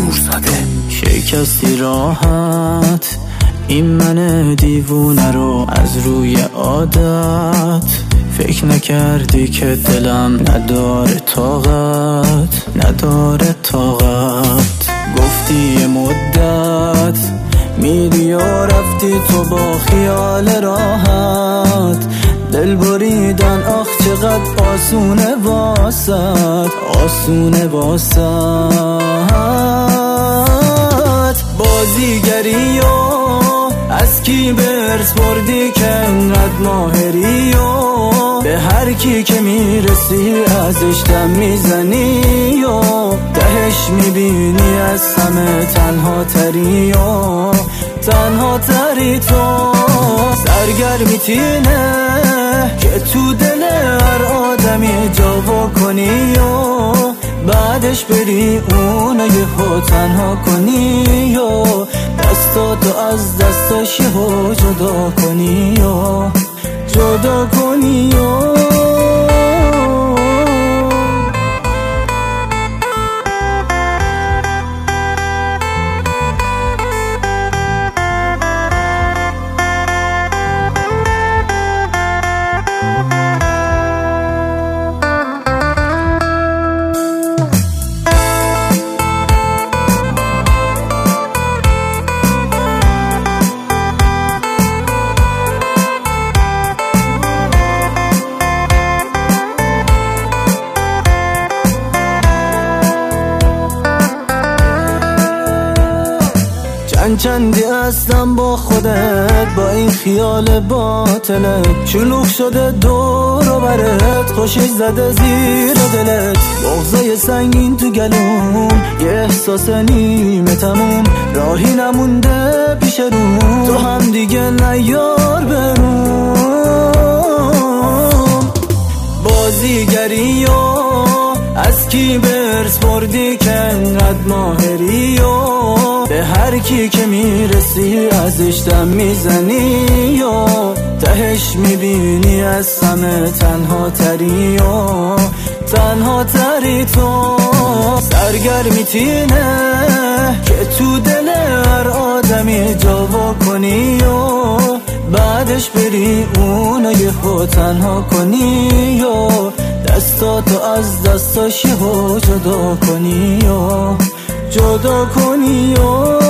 نورزاده. شکستی راحت این من دیوونه رو از روی عادت، فکر نکردی که دلم نداره طاقت. گفتی یه مدت میری و رفتی تو با خیال راحت، دل بریدن آخ چقدر آسونه واسط بازیگری و از کی برس بردی که انقدر ماهری و به هر کی که میرسی ازش دم میزنی و دهش میبینی از همه تنها تری تو سرگرمی تینه که تو دل هر آدمی جا کنی و بعدش بری اونو یهو تنها کنی و دستاتو از دستاش یهو جدا کنی چندی هستم با خودت با این خیال باطلت، شلوغ شده دور و برت، خوشش زده زیر دلت، بغضای سنگین تو گلوم، یه احساس نیمه تموم، راهی نمونده پیش روم، تو هم دیگه نیار بروم. بازیگری و از کی برس بردی که انقدر ماهری و به هر کی که میرسی ازش دم میزنی و تهش میبینی از همه تنها تری تو سرگرمی تینه که تو دل هر آدمی جا کنی و بعدش بری اونو یهو تنها کنی و دستاتو از دستاش یهو جدا کنی